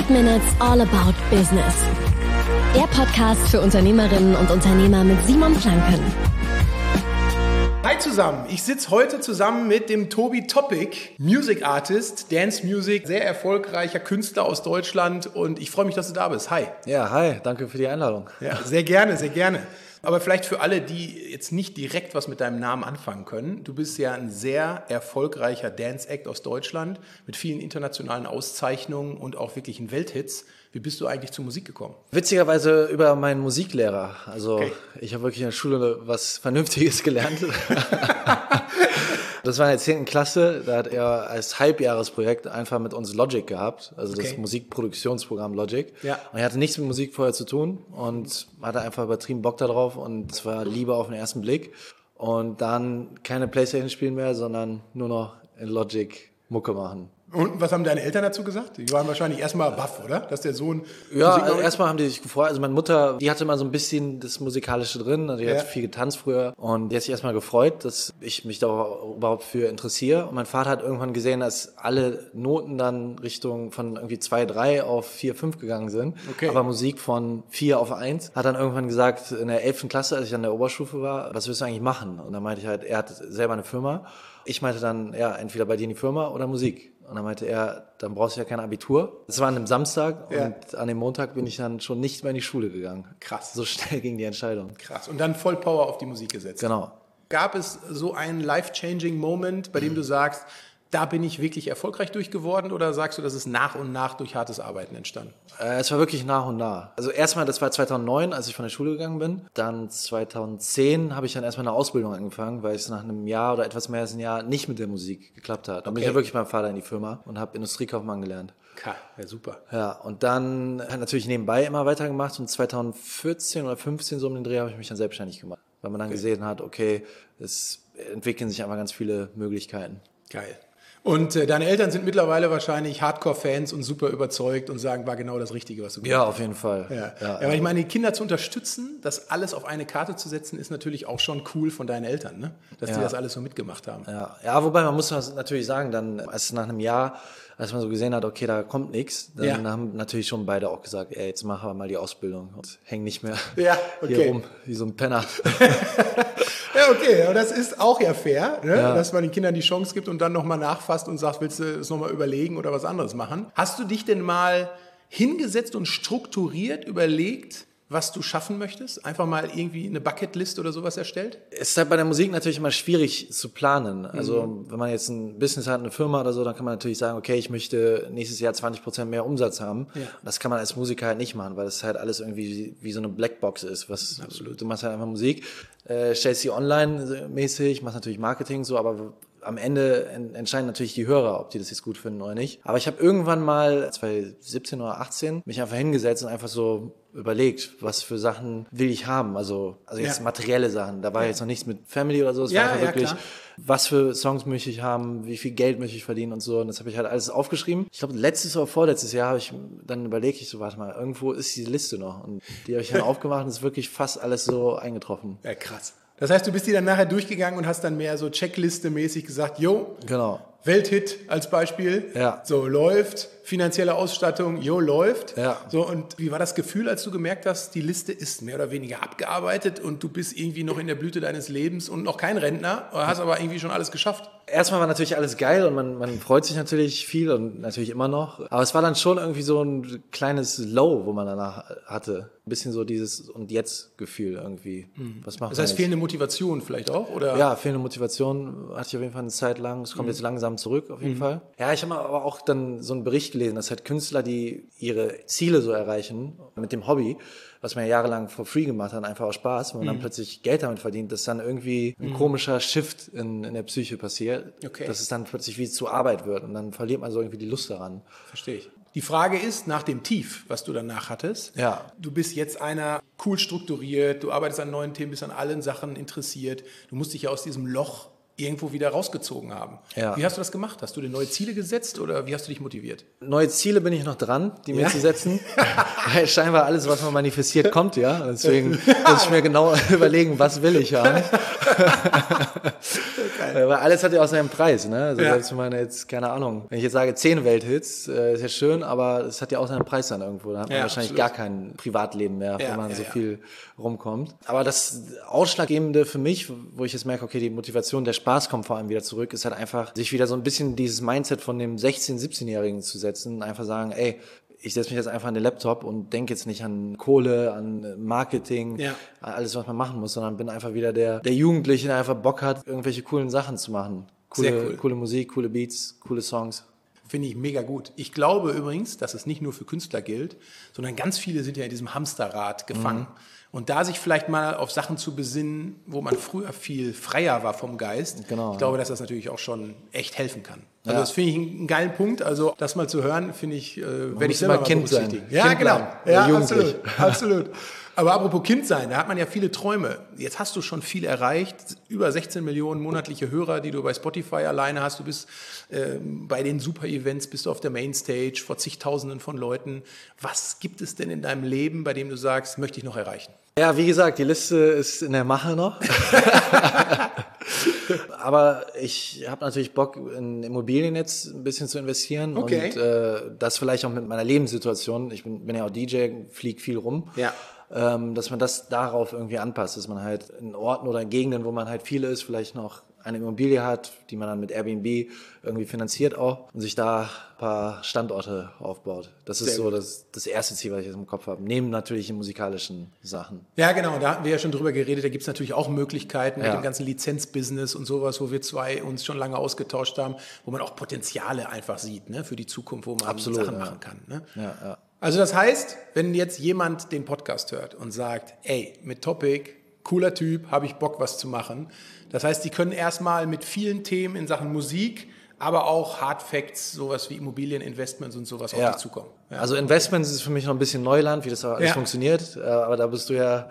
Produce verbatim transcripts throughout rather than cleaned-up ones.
eight Minutes All About Business. Der Podcast für Unternehmerinnen und Unternehmer mit Simon Planken. Hi zusammen, ich sitze heute zusammen mit dem Tobi Topic, Music Artist, Dance Music, sehr erfolgreicher Künstler aus Deutschland und ich freue mich, dass du da bist. Hi. Ja, hi, danke für die Einladung. Ja, sehr gerne, sehr gerne. Aber vielleicht für alle, die jetzt nicht direkt was mit deinem Namen anfangen können, du bist ja ein sehr erfolgreicher Dance-Act aus Deutschland mit vielen internationalen Auszeichnungen und auch wirklichen Welthits. Wie bist du eigentlich zur Musik gekommen? Witzigerweise über meinen Musiklehrer. Also okay. Ich habe wirklich in der Schule was Vernünftiges gelernt. Das war in der zehnten Klasse, da hat er als Halbjahresprojekt einfach mit uns Logic gehabt, also okay. das Musikproduktionsprogramm Logic. Ja. Und er hatte nichts mit Musik vorher zu tun und hatte einfach übertrieben Bock da drauf und es war Liebe auf den ersten Blick. Und dann keine Playstation spielen mehr, sondern nur noch in Logic Mucke machen. Und was haben deine Eltern dazu gesagt? Die waren wahrscheinlich erstmal baff, oder? Dass der Sohn... Ja, also erstmal haben die sich gefreut. Also meine Mutter, die hatte mal so ein bisschen das Musikalische drin. Also die ja. hat viel getanzt früher. Und die hat sich erstmal gefreut, dass ich mich da überhaupt für interessiere. Und mein Vater hat irgendwann gesehen, dass alle Noten dann Richtung von irgendwie zwei, drei auf vier, fünf gegangen sind. Okay. Aber Musik von vier auf eins. Hat dann irgendwann gesagt, in der elften Klasse, als ich an der Oberstufe war, was willst du eigentlich machen? Und dann meinte ich halt, er hat selber eine Firma. Ich meinte dann, ja, entweder bei dir in die Firma oder Musik. Und dann meinte er, dann brauchst du ja kein Abitur. Das war an einem Samstag ja. und an dem Montag bin ich dann schon nicht mehr in die Schule gegangen. Krass. So schnell ging die Entscheidung. Krass. Und dann voll Power auf die Musik gesetzt. Genau. Gab es so einen life-changing Moment, bei dem du sagst, da bin ich wirklich erfolgreich durch geworden, oder sagst du, das ist nach und nach durch hartes Arbeiten entstanden? Äh, es war wirklich nach und nach. Also erstmal, das war zweitausendneun, als ich von der Schule gegangen bin. Dann zweitausendzehn habe ich dann erstmal eine Ausbildung angefangen, weil es nach einem Jahr oder etwas mehr als ein Jahr nicht mit der Musik geklappt hat. Dann okay. bin ich ja wirklich beim Vater in die Firma und habe Industriekaufmann gelernt. Ja, super. Ja, und dann hat natürlich nebenbei immer weitergemacht und zweitausendvierzehn oder fünfzehn so um den Dreh habe ich mich dann selbstständig gemacht. Weil man dann okay. gesehen hat, okay, es entwickeln sich einfach ganz viele Möglichkeiten. Geil. Und äh, deine Eltern sind mittlerweile wahrscheinlich Hardcore-Fans und super überzeugt und sagen, war genau das Richtige, was du gemacht hast. Ja, auf jeden Fall. Ja. Ja, ja, ja. weil ich meine, die Kinder zu unterstützen, das alles auf eine Karte zu setzen, ist natürlich auch schon cool von deinen Eltern, ne? Dass ja. die das alles so mitgemacht haben. Ja. ja, wobei man muss das natürlich sagen, dann als nach einem Jahr, als man so gesehen hat, okay, da kommt nichts, dann ja. haben natürlich schon beide auch gesagt, ey, jetzt machen wir mal die Ausbildung und hängen nicht mehr ja, okay. hier rum wie so ein Penner. Ja, okay, aber das ist auch ja fair, ne? Ja. Dass man den Kindern die Chance gibt und dann nochmal nachfasst und sagt, willst du es nochmal überlegen oder was anderes machen? Hast du dich denn mal hingesetzt und strukturiert überlegt, was du schaffen möchtest? Einfach mal irgendwie eine Bucketlist oder sowas erstellt? Es ist halt bei der Musik natürlich immer schwierig zu planen. Also mhm. wenn man jetzt ein Business hat, eine Firma oder so, dann kann man natürlich sagen, okay, ich möchte nächstes Jahr zwanzig Prozent mehr Umsatz haben. Ja. Das kann man als Musiker halt nicht machen, weil das halt alles irgendwie wie so eine Blackbox ist. Was, Absolut. Du machst halt einfach Musik, äh, stellst sie online mäßig, machst natürlich Marketing so, aber am Ende entscheiden natürlich die Hörer, ob die das jetzt gut finden oder nicht. Aber ich habe irgendwann mal zwanzig siebzehn oder achtzehn mich einfach hingesetzt und einfach so überlegt, was für Sachen will ich haben. Also, also jetzt ja. materielle Sachen. Da war ja. jetzt noch nichts mit Family oder so. Es ja, war einfach ja, wirklich, klar. was für Songs möchte ich haben, wie viel Geld möchte ich verdienen und so. Und das habe ich halt alles aufgeschrieben. Ich glaube, letztes oder vorletztes Jahr habe ich dann überlegt, ich so, warte mal, irgendwo ist diese Liste noch. Und die habe ich dann aufgemacht und es ist wirklich fast alles so eingetroffen. Ja, krass. Das heißt, du bist die dann nachher durchgegangen und hast dann mehr so Checkliste-mäßig gesagt, jo, genau. Welthit als Beispiel, ja. so läuft, finanzielle Ausstattung, jo, läuft. Ja. So, und wie war das Gefühl, als du gemerkt hast, die Liste ist mehr oder weniger abgearbeitet und du bist irgendwie noch in der Blüte deines Lebens und noch kein Rentner, hast aber irgendwie schon alles geschafft? Erstmal war natürlich alles geil und man, man freut sich natürlich viel und natürlich immer noch. Aber es war dann schon irgendwie so ein kleines Low, wo man danach hatte. Ein bisschen so dieses Und jetzt-Gefühl irgendwie. Mhm. Was macht das heißt, man fehlende Motivation vielleicht auch? Oder? Ja, fehlende Motivation hatte ich auf jeden Fall eine Zeit lang. Es kommt mhm. jetzt langsam zurück auf jeden mhm. Fall. Ja, ich habe aber auch dann so einen Bericht gelesen, dass halt Künstler, die ihre Ziele so erreichen mit dem Hobby, was man ja jahrelang for free gemacht hat, einfach aus Spaß, wenn man mhm. dann plötzlich Geld damit verdient, dass dann irgendwie ein mhm. komischer Shift in, in der Psyche passiert, okay. dass es dann plötzlich wie zur Arbeit wird und dann verliert man so irgendwie die Lust daran. Verstehe ich. Die Frage ist, nach dem Tief, was du danach hattest, ja. du bist jetzt einer cool strukturiert, du arbeitest an neuen Themen, bist an allen Sachen interessiert, du musst dich ja aus diesem Loch irgendwo wieder rausgezogen haben. Ja. Wie hast du das gemacht? Hast du dir neue Ziele gesetzt oder wie hast du dich motiviert? Neue Ziele bin ich noch dran, die mir Ja? zu setzen. Weil scheinbar alles, was man manifestiert, kommt, ja. Deswegen muss ich mir genau überlegen, was will ich haben. Weil alles hat ja auch seinen Preis, ne? Also Ja. selbst wenn man jetzt, keine Ahnung, wenn ich jetzt sage zehn Welthits, äh, ist ja schön, aber es hat ja auch seinen Preis dann irgendwo. Da hat man Ja, wahrscheinlich absolut. gar kein Privatleben mehr, Ja, wenn man ja, so ja. viel rumkommt. Aber das Ausschlaggebende für mich, wo ich jetzt merke, okay, die Motivation, der Spaß kommt vor allem wieder zurück, ist halt einfach, sich wieder so ein bisschen dieses Mindset von dem sechzehn-, siebzehnjährigen zu setzen, einfach sagen, ey, ich setze mich jetzt einfach an den Laptop und denke jetzt nicht an Kohle, an Marketing, Ja. an alles, was man machen muss, sondern bin einfach wieder der, der Jugendliche, der einfach Bock hat, irgendwelche coolen Sachen zu machen. Coole, Sehr cool. coole Musik, coole Beats, coole Songs. Finde ich mega gut. Ich glaube übrigens, dass es nicht nur für Künstler gilt, sondern ganz viele sind ja in diesem Hamsterrad gefangen. Mhm. Und da sich vielleicht mal auf Sachen zu besinnen, wo man früher viel freier war vom Geist, Genau, ich glaube, dass das natürlich auch schon echt helfen kann. Also Ja. das finde ich einen geilen Punkt. Also das mal zu hören, finde ich, äh, werde ich muss selber immer mal Kind sein. berücksichtigen. Ja, Kind genau. bleiben. Ja, Oder jugendlich. absolut, absolut. Aber apropos Kind sein, da hat man ja viele Träume. Jetzt hast du schon viel erreicht. Über sechzehn Millionen monatliche Hörer, die du bei Spotify alleine hast. Du bist äh, bei den Super-Events, bist du auf der Mainstage vor zigtausenden von Leuten. Was gibt es denn in deinem Leben, bei dem du sagst, möchte ich noch erreichen? Ja, wie gesagt, die Liste ist in der Mache noch. Aber ich habe natürlich Bock, in Immobilien jetzt ein bisschen zu investieren. Okay. Und äh, das vielleicht auch mit meiner Lebenssituation. Ich bin, bin ja auch D J, fliege viel rum. Ja. Ähm, dass man das darauf irgendwie anpasst, dass man halt in Orten oder in Gegenden, wo man halt viel ist, vielleicht noch eine Immobilie hat, die man dann mit Airbnb irgendwie finanziert auch und sich da ein paar Standorte aufbaut. Das ist Sehr so gut. das, das erste Ziel, was ich jetzt im Kopf habe. Neben natürlich den musikalischen Sachen. Ja, genau, da hatten wir ja schon drüber geredet. Da gibt es natürlich auch Möglichkeiten mit Ja. dem ganzen Lizenzbusiness und sowas, wo wir zwei uns schon lange ausgetauscht haben, wo man auch Potenziale einfach sieht, ne, für die Zukunft, wo man Absolut, Sachen ja. machen kann. Ne? Ja, ja. Also das heißt, wenn jetzt jemand den Podcast hört und sagt, ey, mit Topic, cooler Typ, habe ich Bock, was zu machen. Das heißt, die können erstmal mit vielen Themen in Sachen Musik, aber auch Hard Facts, sowas wie Immobilieninvestments und sowas auf Ja. dich zukommen. Ja. Also Investments ist für mich noch ein bisschen Neuland, wie das aber alles Ja. funktioniert. Äh, Aber da bist du ja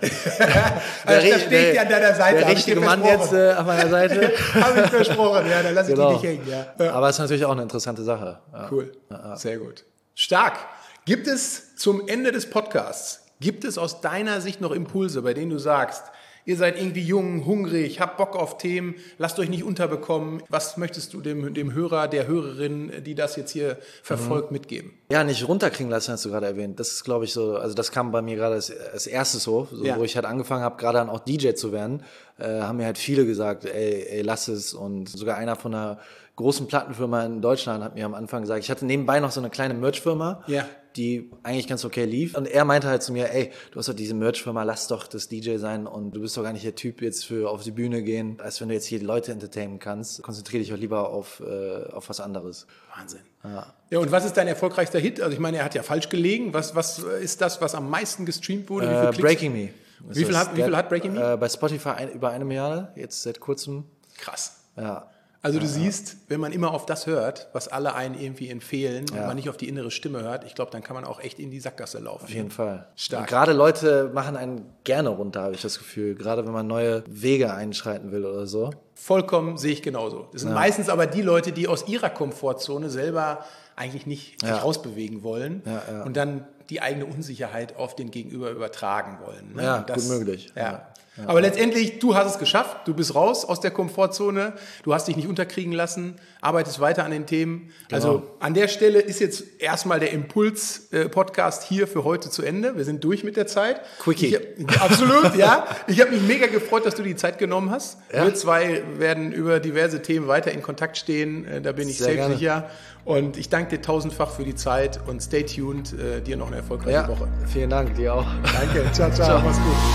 Also da stehe ich dir an deiner Seite, der hab ich dir richtige Mann versprochen. jetzt äh, an meiner Seite. Habe ich versprochen, ja, dann lasse ich Genau. die nicht hängen. Ja. Ja. Aber es ist natürlich auch eine interessante Sache. Ja. Cool, sehr gut. Stark. Gibt es zum Ende des Podcasts, gibt es aus deiner Sicht noch Impulse, bei denen du sagst, ihr seid irgendwie jung, hungrig, habt Bock auf Themen, lasst euch nicht unterbekommen. Was möchtest du dem, dem Hörer, der Hörerin, die das jetzt hier verfolgt, mitgeben? Ja, nicht runterkriegen lassen, hast du gerade erwähnt. Das ist, glaube ich, so, also das kam bei mir gerade als, als erstes so, so Ja. wo ich halt angefangen habe, gerade dann auch D J zu werden, äh, haben mir halt viele gesagt, ey, ey, lass es. Und sogar einer von einer großen Plattenfirma in Deutschland hat mir am Anfang gesagt, ich hatte nebenbei noch so eine kleine Merch-Firma, Ja. die eigentlich ganz okay lief. Und er meinte halt zu mir, ey, du hast doch diese Merch-Firma, lass doch das D J sein und du bist doch gar nicht der Typ jetzt für auf die Bühne gehen, als wenn du jetzt hier die Leute entertainen kannst. Konzentriere dich doch lieber auf, äh, auf was anderes. Wahnsinn. Ja. Ja, und was ist dein erfolgreichster Hit? Also ich meine, er hat ja falsch gelegen. Was, was ist das, was am meisten gestreamt wurde? Wie viele Äh, Klicks? Breaking Me. Wie viel Das hat- ist wie viel der- hat Breaking Me? Äh, bei Spotify ein, über eine Milliarde, jetzt seit kurzem. Krass. Ja. Also du siehst, wenn man immer auf das hört, was alle einen irgendwie empfehlen und Ja. man nicht auf die innere Stimme hört, ich glaube, dann kann man auch echt in die Sackgasse laufen. Auf jeden Fall. Stark. Und gerade Leute machen einen gerne runter, habe ich das Gefühl. Gerade wenn man neue Wege einschreiten will oder so. Vollkommen sehe ich genauso. Das sind meistens aber die Leute, die aus ihrer Komfortzone selber eigentlich nicht sich Ja. rausbewegen wollen Ja, ja. und dann die eigene Unsicherheit auf den Gegenüber übertragen wollen. Ne? Ja, Und das, gut möglich. Ja. Ja. Aber letztendlich, du hast es geschafft, du bist raus aus der Komfortzone, du hast dich nicht unterkriegen lassen, arbeitest weiter an den Themen. Also an der Stelle ist jetzt erstmal der Impuls-Podcast hier für heute zu Ende. Wir sind durch mit der Zeit. Quickie. Ich, absolut, ja. Ich habe mich mega gefreut, dass du die Zeit genommen hast. Ja. Wir zwei werden über diverse Themen weiter in Kontakt stehen, äh, da bin ich Sehr safe gerne. sicher. Und ich danke dir tausendfach für die Zeit und stay tuned, äh, dir noch eine erfolgreiche Ja, Woche. vielen Dank, dir auch. Danke, ciao, ciao, Ciao. mach's gut.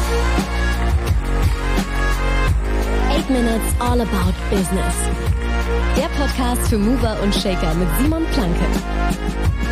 eight Minutes All About Business. Der Podcast für Mover und Shaker mit Simon Planke.